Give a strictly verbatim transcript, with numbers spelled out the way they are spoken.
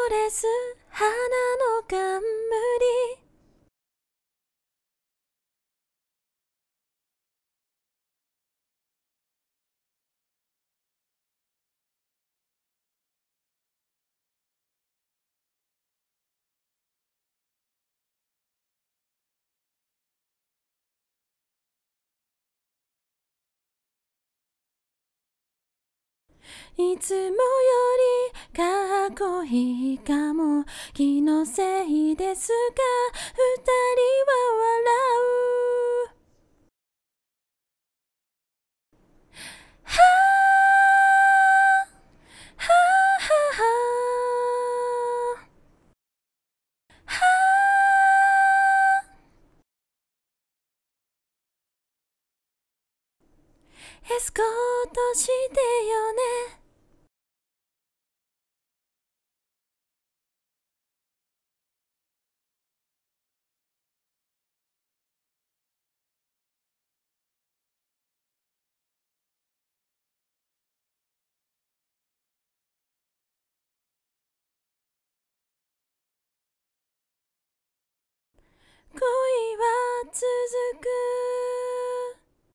レス花の冠。いつもよりかっこいいかも、気のせいですが、二人は笑う。